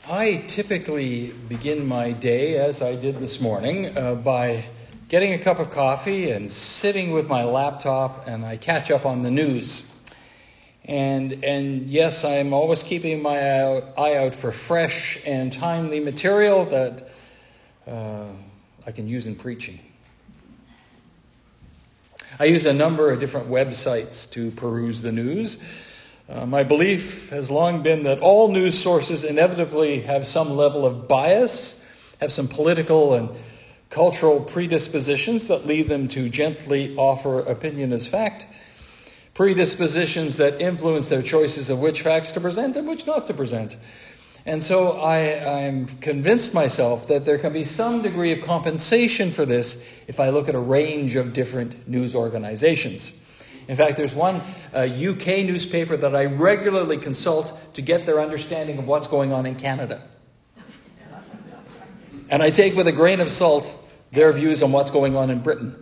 I typically begin my day, as I did this morning, by getting a cup of coffee and sitting with my laptop, and I catch up on the news. And yes, I'm always keeping my eye out for fresh and timely material that I can use in preaching. I use a number of different websites to peruse the news. My belief has long been that all news sources inevitably have some level of bias, have some political and cultural predispositions that lead them to gently offer opinion as fact, predispositions that influence their choices of which facts to present and which not to present. And so I'm convinced myself that there can be some degree of compensation for this if I look at a range of different news organizations. In fact, there's one UK newspaper that I regularly consult to get their understanding of what's going on in Canada. And I take with a grain of salt their views on what's going on in Britain.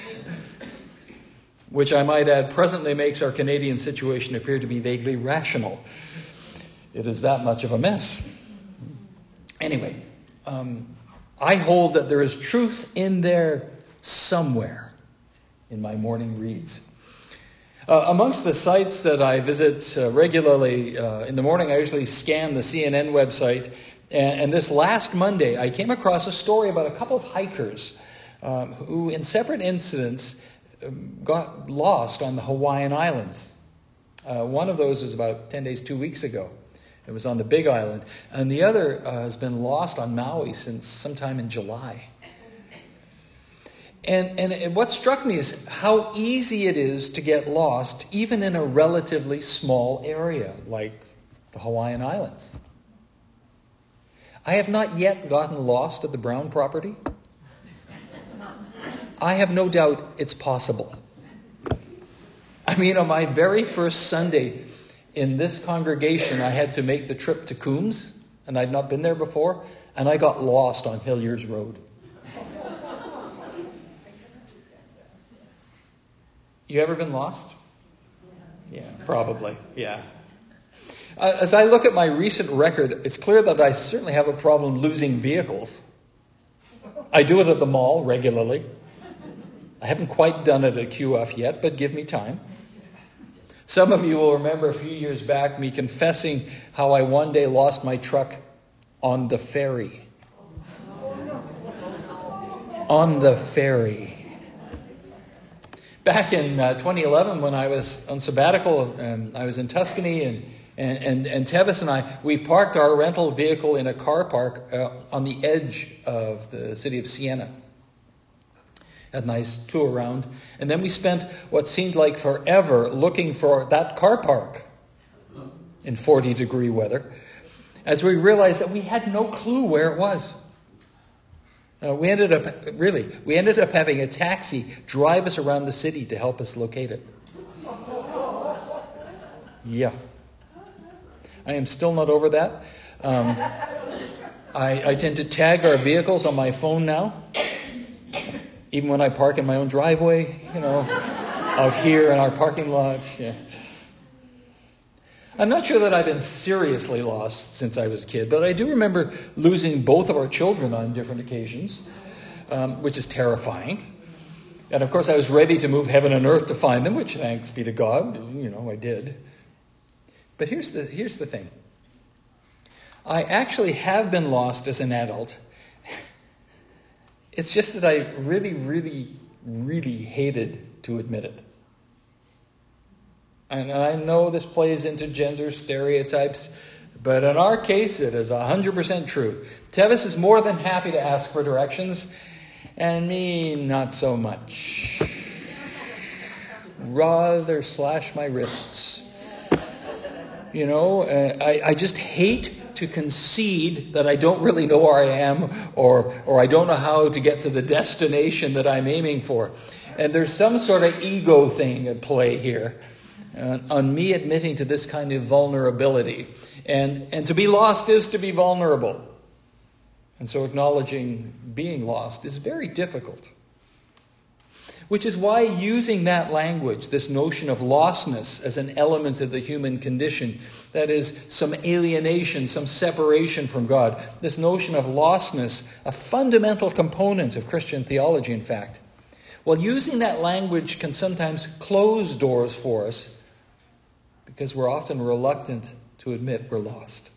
Which I might add presently makes our Canadian situation appear to be vaguely rational. It is that much of a mess. Anyway, I hold that there is truth in there somewhere in my morning reads. Amongst the sites that I visit regularly in the morning, I usually scan the CNN website. And this last Monday, I came across a story about a couple of hikers who, in separate incidents, got lost on the Hawaiian Islands. One of those was about 10 days, 2 weeks ago. It was on the Big Island. And the other has been lost on Maui since sometime in July. And what struck me is how easy it is to get lost, even in a relatively small area like the Hawaiian Islands. I have not yet gotten lost at the Brown property. I have no doubt it's possible. I mean, on my very first Sunday in this congregation, I had to make the trip to Coombs, and I'd not been there before, and I got lost on Hilliers Road. You ever been lost? Yeah, probably. Yeah. As I look at my recent record, it's clear that I certainly have a problem losing vehicles. I do it at the mall regularly. I haven't quite done it at QF yet, but give me time. Some of you will remember a few years back me confessing how I one day lost my truck on the ferry. On the ferry. Back in 2011, when I was on sabbatical, I was in Tuscany, and Tevis and I, we parked our rental vehicle in a car park on the edge of the city of Siena. Had a nice tour around. And then we spent what seemed like forever looking for that car park in 40-degree weather, as we realized that we had no clue where it was. We ended up having a taxi drive us around the city to help us locate it. Yeah. I am still not over that. I tend to tag our vehicles on my phone now. Even when I park in my own driveway, out here in our parking lot. Yeah. I'm not sure that I've been seriously lost since I was a kid, but I do remember losing both of our children on different occasions, which is terrifying. And of course, I was ready to move heaven and earth to find them, which, thanks be to God, I did. But here's the thing. I actually have been lost as an adult. It's just that I really, really, really hated to admit it. And I know this plays into gender stereotypes, but in our case, it is 100% true. Tevis is more than happy to ask for directions, and me, not so much. Rather slash my wrists. I just hate to concede that I don't really know where I am, or I don't know how to get to the destination that I'm aiming for. And there's some sort of ego thing at play here. On me admitting to this kind of vulnerability. And to be lost is to be vulnerable. And so acknowledging being lost is very difficult. Which is why using that language, this notion of lostness as an element of the human condition, That is, some alienation, some separation from God. This notion of lostness, a fundamental component of Christian theology, in fact. Well, using that language can sometimes close doors for us because we're often reluctant to admit we're lost.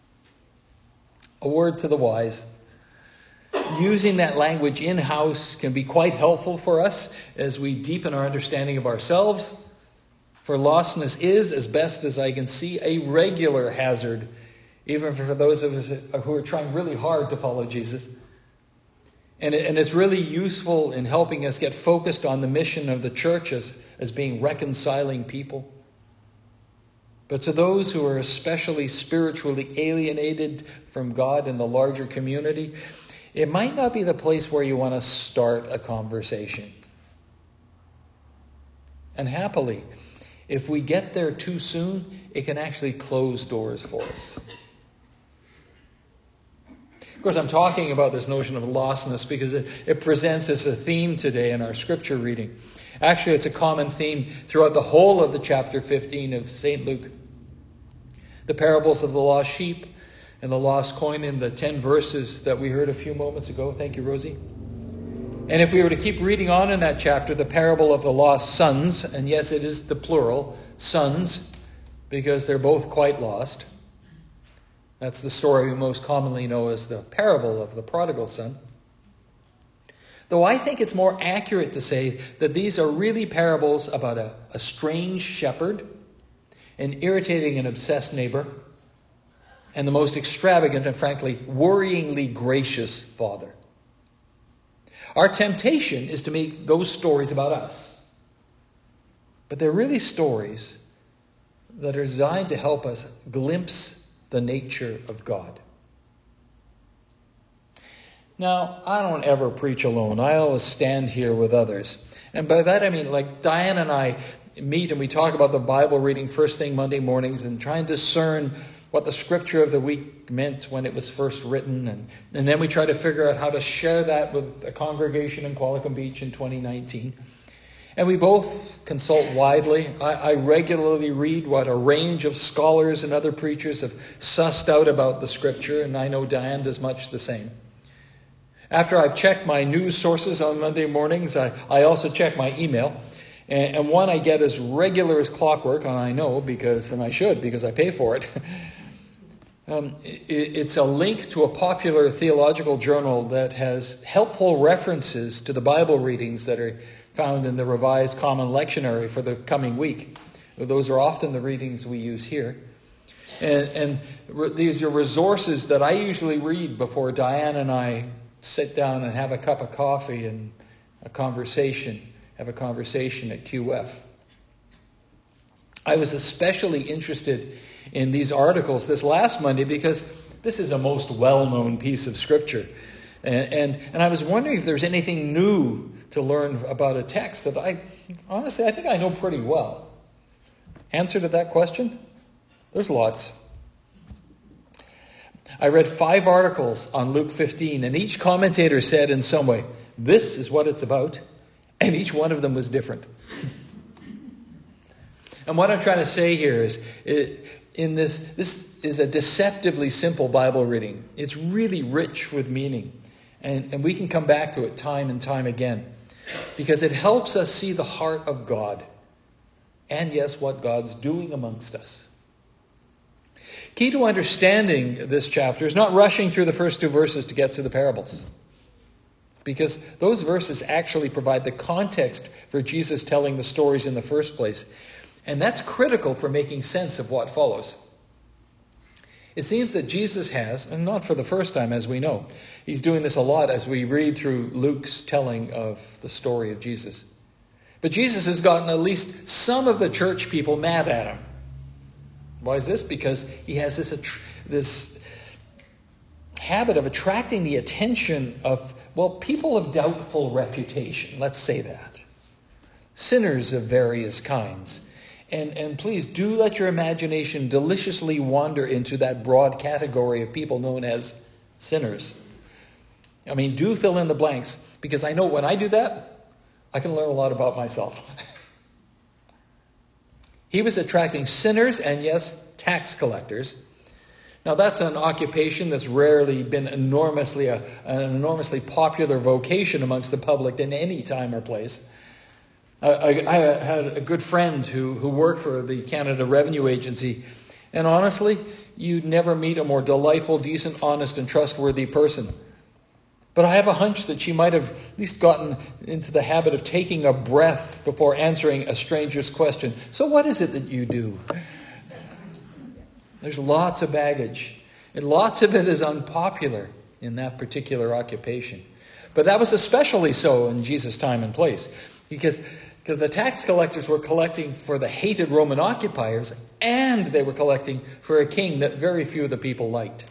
A word to the wise. Using that language in-house can be quite helpful for us as we deepen our understanding of ourselves. For lostness is, as best as I can see, a regular hazard, even for those of us who are trying really hard to follow Jesus. And it's really useful in helping us get focused on the mission of the church as being reconciling people. But to those who are especially spiritually alienated from God in the larger community, it might not be the place where you want to start a conversation. And happily, if we get there too soon, it can actually close doors for us. Of course, I'm talking about this notion of lostness because it presents as a theme today in our scripture reading. Actually, it's a common theme throughout the whole of the chapter 15 of St. Luke. The parables of the lost sheep and the lost coin in the 10 verses that we heard a few moments ago. Thank you, Rosie. And if we were to keep reading on in that chapter, the parable of the lost sons, and yes, it is the plural, sons, because they're both quite lost. That's the story we most commonly know as the parable of the prodigal son. Though I think it's more accurate to say that these are really parables about a strange shepherd, an irritating and obsessed neighbor, and the most extravagant and frankly worryingly gracious father. Our temptation is to make those stories about us. But they're really stories that are designed to help us glimpse the nature of God. Now, I don't ever preach alone. I always stand here with others. And by that I mean, like Diane and I meet and we talk about the Bible reading first thing Monday mornings and try and discern what the scripture of the week meant when it was first written. And then we try to figure out how to share that with a congregation in Qualicum Beach in 2019. And we both consult widely. I regularly read what a range of scholars and other preachers have sussed out about the scripture, and I know Diane does much the same. After I've checked my news sources on Monday mornings, I also check my email. And one I get as regular as clockwork, and I know and I should because I pay for it. It's a link to a popular theological journal that has helpful references to the Bible readings that are found in the Revised Common Lectionary for the coming week. Those are often the readings we use here. And these are resources that I usually read before Diane and I sit down and have a cup of coffee and have a conversation at QF. I was especially interested in these articles this last Monday because this is a most well-known piece of scripture. And I was wondering if there's anything new to learn about a text that I think I know pretty well. Answer to that question? There's lots. I read 5 articles on Luke 15, and each commentator said in some way, this is what it's about, and each one of them was different. And what I'm trying to say here is, this is a deceptively simple Bible reading. It's really rich with meaning, and we can come back to it time and time again, because it helps us see the heart of God, and yes, what God's doing amongst us. Key to understanding this chapter is not rushing through the first 2 verses to get to the parables, because those verses actually provide the context for Jesus telling the stories in the first place. And that's critical for making sense of what follows. It seems that Jesus has, and not for the first time as we know, he's doing this a lot as we read through Luke's telling of the story of Jesus. But Jesus has gotten at least some of the church people mad at him. Why is this? Because he has this habit of attracting the attention of, people of doubtful reputation. Let's say that. Sinners of various kinds. And please do let your imagination deliciously wander into that broad category of people known as sinners. I mean, do fill in the blanks, because I know when I do that, I can learn a lot about myself. He was attracting sinners and, yes, tax collectors. Now, that's an occupation that's rarely been an enormously popular vocation amongst the public in any time or place. I had a good friend who worked for the Canada Revenue Agency, and honestly, you'd never meet a more delightful, decent, honest, and trustworthy person. But I have a hunch that she might have at least gotten into the habit of taking a breath before answering a stranger's question. So what is it that you do? There's lots of baggage, and lots of it is unpopular in that particular occupation. But that was especially so in Jesus' time and place, because the tax collectors were collecting for the hated Roman occupiers, and they were collecting for a king that very few of the people liked.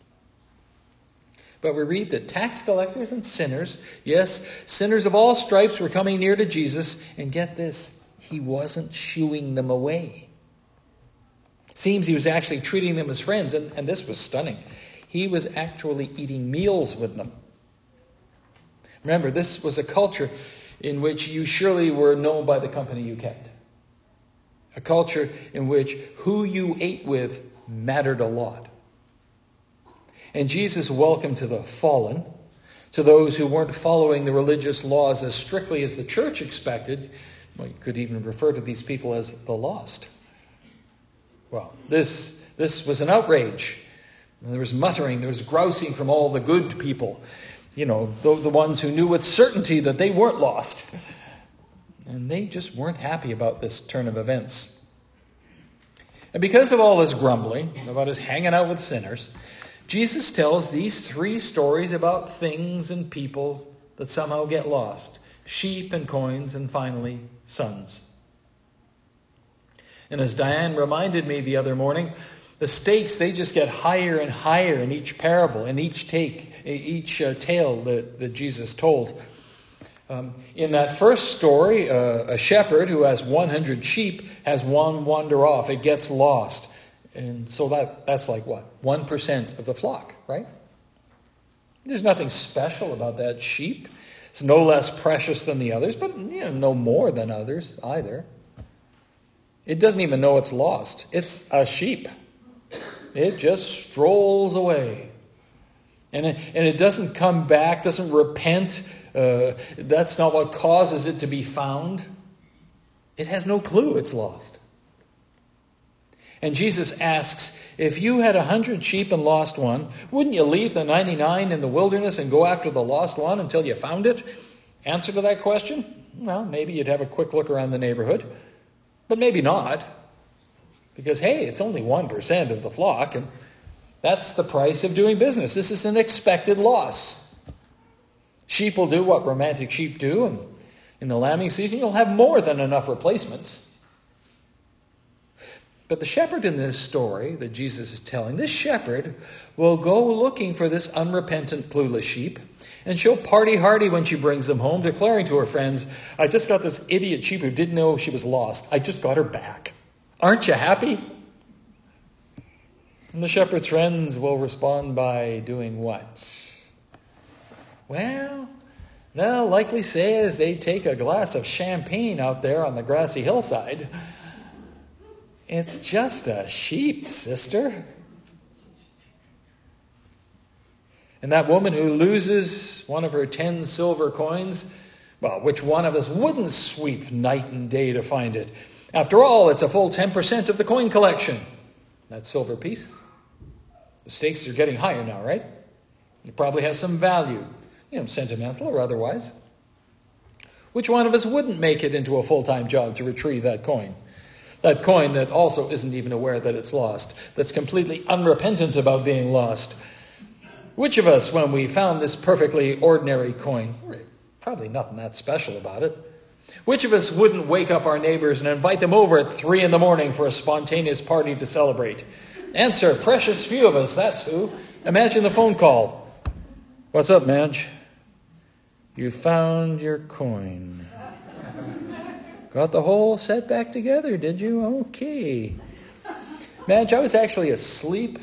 But we read that tax collectors and sinners, yes, sinners of all stripes, were coming near to Jesus, and get this, he wasn't shooing them away. Seems he was actually treating them as friends, and this was stunning. He was actually eating meals with them. Remember, this was a culture in which you surely were known by the company you kept. A culture in which who you ate with mattered a lot. And Jesus welcomed to the fallen, to those who weren't following the religious laws as strictly as the church expected. Well, you could even refer to these people as the lost. Well, this was an outrage. And there was muttering, there was grousing from all the good people. You know, the ones who knew with certainty that they weren't lost. And they just weren't happy about this turn of events. And because of all this grumbling, about his hanging out with sinners, Jesus tells these 3 stories about things and people that somehow get lost. Sheep and coins, and finally, sons. And as Diane reminded me the other morning, the stakes, they just get higher and higher in each parable, in each tale that Jesus told. In that first story, a shepherd who has 100 sheep has one wander off. It gets lost. And so that's like what? 1% of the flock, right? There's nothing special about that sheep. It's no less precious than the others, but no more than others either. It doesn't even know it's lost. It's a sheep. It just strolls away. And it doesn't come back, doesn't repent. That's not what causes it to be found. It has no clue it's lost. And Jesus asks, if you had 100 sheep and lost one, wouldn't you leave the 99 in the wilderness and go after the lost one until you found it? Answer to that question? Well, maybe you'd have a quick look around the neighborhood. But maybe not. Because, hey, it's only 1% of the flock, and that's the price of doing business. This is an expected loss. Sheep will do what romantic sheep do, and in the lambing season, you'll have more than enough replacements. But the shepherd in this story that Jesus is telling, this shepherd will go looking for this unrepentant, clueless sheep, and she'll party hardy when she brings them home, declaring to her friends, I just got this idiot sheep who didn't know she was lost. I just got her back. Aren't you happy? And the shepherd's friends will respond by doing what? Well, they'll likely say as they take a glass of champagne out there on the grassy hillside, it's just a sheep, sister. And that woman who loses one of her 10 silver coins, well, which one of us wouldn't sweep night and day to find it? After all, it's a full 10% of the coin collection. That silver piece. The stakes are getting higher now, right? It probably has some value, sentimental or otherwise. Which one of us wouldn't make it into a full-time job to retrieve that coin? That coin that also isn't even aware that it's lost, that's completely unrepentant about being lost. Which of us, when we found this perfectly ordinary coin, probably nothing that special about it, which of us wouldn't wake up our neighbors and invite them over at 3 a.m. for a spontaneous party to celebrate? Answer, precious few of us, that's who. Imagine the phone call. What's up, Madge? You found your coin. Got the whole set back together, did you? Okay. Madge, I was actually asleep.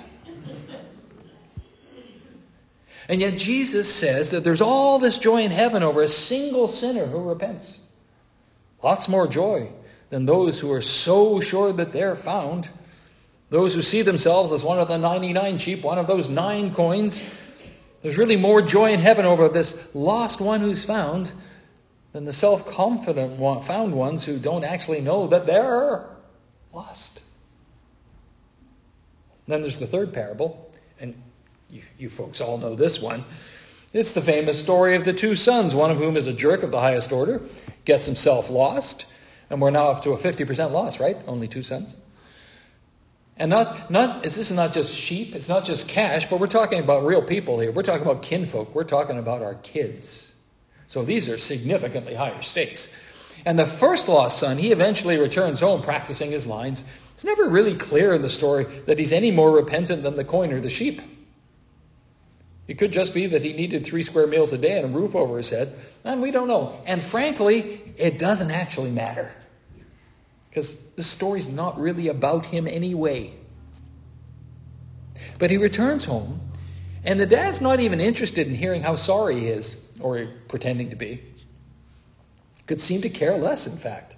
And yet Jesus says that there's all this joy in heaven over a single sinner who repents. Lots more joy than those who are so sure that they're found. Those who see themselves as one of the 99 sheep, one of those 9 coins, there's really more joy in heaven over this lost one who's found than the self-confident found ones who don't actually know that they're lost. Then there's the third parable, and you folks all know this one. It's the famous story of the 2 sons, one of whom is a jerk of the highest order, gets himself lost, and we're now up to a 50% loss, right? Only 2 sons. And this is not just sheep, it's not just cash, but we're talking about real people here. We're talking about kinfolk. We're talking about our kids. So these are significantly higher stakes. And the first lost son, he eventually returns home practicing his lines. It's never really clear in the story that he's any more repentant than the coin or the sheep. It could just be that he needed 3 square meals a day and a roof over his head. And we don't know. And frankly, it doesn't actually matter. Because this story's not really about him anyway. But he returns home, and the dad's not even interested in hearing how sorry he is, or pretending to be. Could seem to care less, in fact.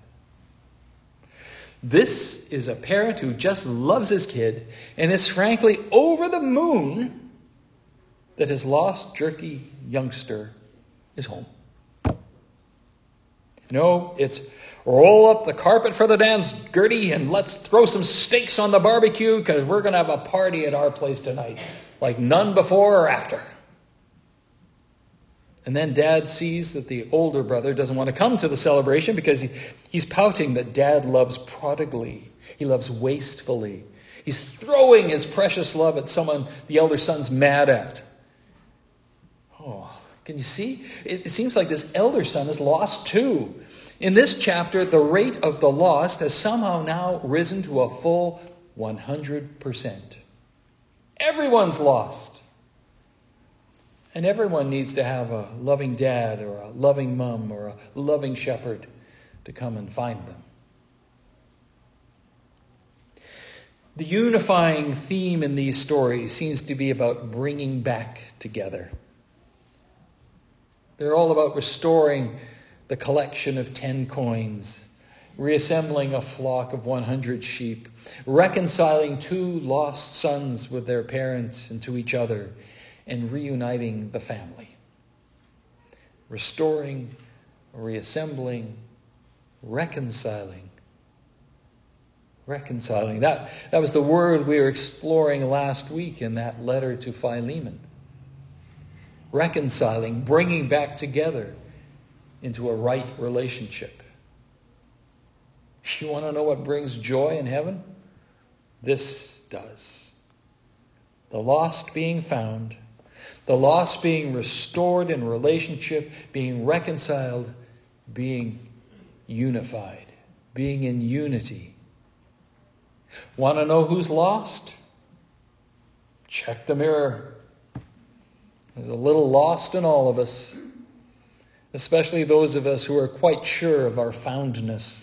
This is a parent who just loves his kid and is frankly over the moon that his lost, jerky youngster is home. No, it's roll up the carpet for the dance, Gertie, and let's throw some steaks on the barbecue because we're going to have a party at our place tonight, like none before or after. And then Dad sees that the older brother doesn't want to come to the celebration because he's pouting that Dad loves prodigally. He loves wastefully. He's throwing his precious love at someone the elder son's mad at. Oh, can you see? It seems like this elder son is lost too. In this chapter, the rate of the lost has somehow now risen to a full 100%. Everyone's lost. And everyone needs to have a loving dad or a loving mom or a loving shepherd to come and find them. The unifying theme in these stories seems to be about bringing back together. They're all about restoring the collection of 10 coins, reassembling a flock of 100 sheep, reconciling 2 lost sons with their parents and to each other, and reuniting the family. Restoring, reassembling, reconciling. Reconciling. That was the word we were exploring last week in that letter to Philemon. Reconciling, bringing back together into a right relationship. You want to know what brings joy in heaven? This does. The lost being found, the lost being restored in relationship, being reconciled, being unified, being in unity. Want to know who's lost? Check the mirror. There's a little lost in all of us, especially those of us who are quite sure of our foundness.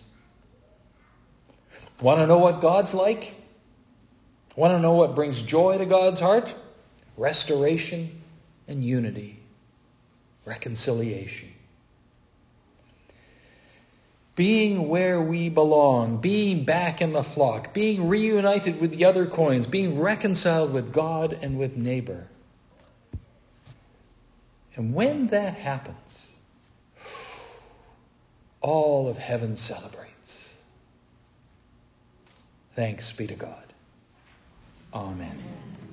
Want to know what God's like? Want to know what brings joy to God's heart? Restoration and unity. Reconciliation. Being where we belong, being back in the flock, being reunited with the other coins, being reconciled with God and with neighbor. And when that happens, all of heaven celebrates. Thanks be to God. Amen.